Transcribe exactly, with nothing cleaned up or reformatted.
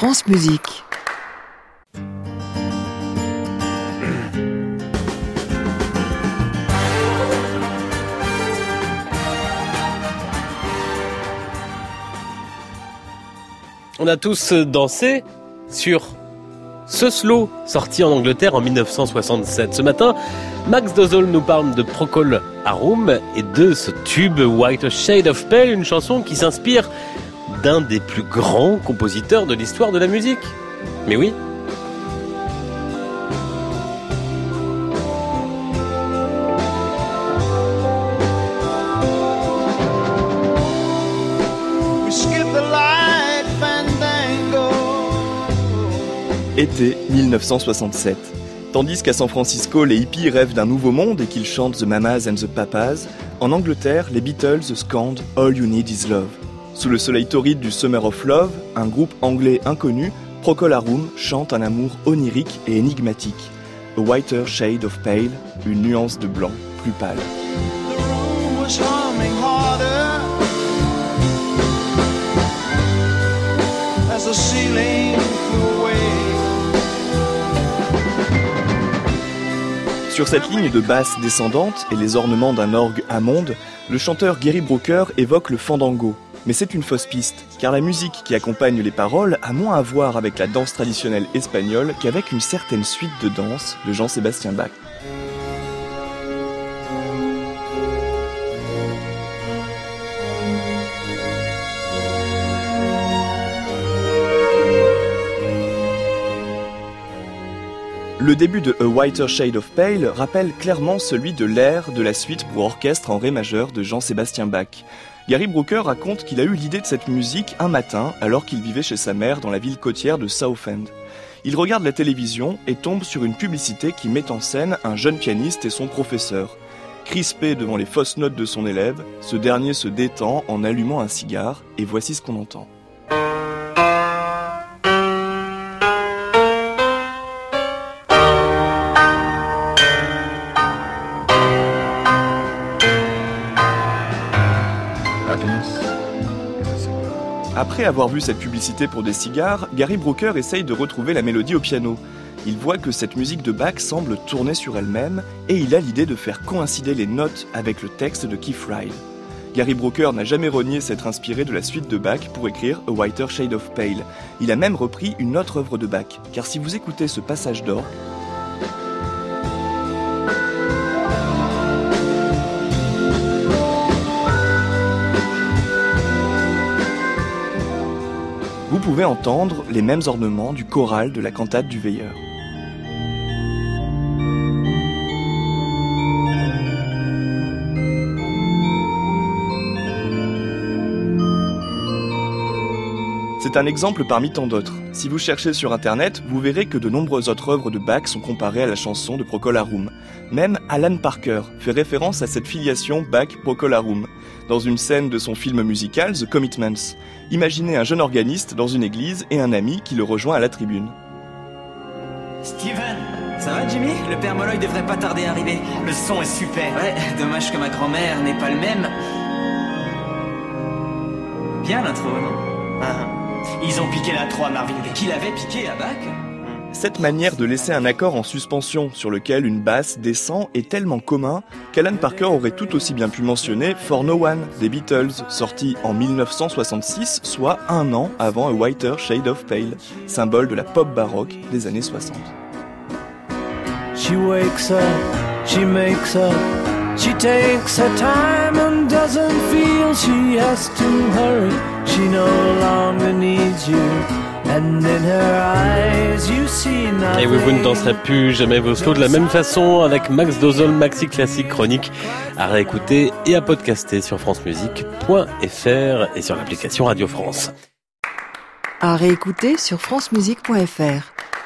France Musique. On a tous dansé sur ce slow, sorti en Angleterre en dix-neuf cent soixante-sept. Ce matin, Max Dozol nous parle de Procol Harum et de ce tube Whiter Shade of Pale, une chanson qui s'inspire d'un des plus grands compositeurs de l'histoire de la musique. Mais oui. Été dix-neuf cent soixante-sept. Tandis qu'à San Francisco, les hippies rêvent d'un nouveau monde et qu'ils chantent The Mamas and the Papas, en Angleterre, les Beatles scandent All You Need Is Love. Sous le soleil torride du Summer of Love, un groupe anglais inconnu, Procol Harum, chante un amour onirique et énigmatique. A Whiter Shade of Pale, une nuance de blanc plus pâle. Sur cette ligne de basse descendante et les ornements d'un orgue Hammond, le chanteur Gary Brooker évoque le fandango. Mais c'est une fausse piste, car la musique qui accompagne les paroles a moins à voir avec la danse traditionnelle espagnole qu'avec une certaine suite de danse de Jean-Sébastien Bach. Le début de A Whiter Shade of Pale rappelle clairement celui de l'air de la suite pour orchestre en ré majeur de Jean-Sébastien Bach. Gary Brooker raconte qu'il a eu l'idée de cette musique un matin alors qu'il vivait chez sa mère dans la ville côtière de Southend. Il regarde la télévision et tombe sur une publicité qui met en scène un jeune pianiste et son professeur. Crispé devant les fausses notes de son élève, ce dernier se détend en allumant un cigare et voici ce qu'on entend. Après avoir vu cette publicité pour des cigares, Gary Brooker essaye de retrouver la mélodie au piano. Il voit que cette musique de Bach semble tourner sur elle-même et il a l'idée de faire coïncider les notes avec le texte de Keith Ryle. Gary Brooker n'a jamais renié s'être inspiré de la suite de Bach pour écrire A Whiter Shade of Pale. Il a même repris une autre œuvre de Bach, car si vous écoutez ce passage d'orgue, vous pouvez entendre les mêmes ornements du choral de la cantate du Veilleur. C'est un exemple parmi tant d'autres. Si vous cherchez sur internet, vous verrez que de nombreuses autres œuvres de Bach sont comparées à la chanson de Procol Harum. Même Alan Parker fait référence à cette filiation Bach-Procol Harum dans une scène de son film musical The Commitments. Imaginez un jeune organiste dans une église et un ami qui le rejoint à la tribune. Steven, ça va Jimmy? Le père Molloy devrait pas tarder à arriver. Le son est super. Ouais, dommage que ma grand-mère n'est pas le même. Bien l'intro, non? Ah. Ils ont piqué l'intro à Marvin Gaye. Qui l'avait piqué à Bach? Cette manière de laisser un accord en suspension sur lequel une basse descend est tellement commun qu'Alan Parker aurait tout aussi bien pu mentionner For No One des Beatles, sorti en dix-neuf cent soixante-six, soit un an avant A Whiter Shade of Pale, symbole de la pop baroque des années soixante. She wakes up, she makes up, she takes her time and doesn't feel she has to hurry. She no longer needs you. And in her eyes you see nothing. Et oui, vous ne danserez plus jamais vos slows de la même façon avec Max Dozol, Maxi Classique Chronique à réécouter et à podcaster sur francemusique point f r et sur l'application Radio France. À réécouter sur francemusique point f r.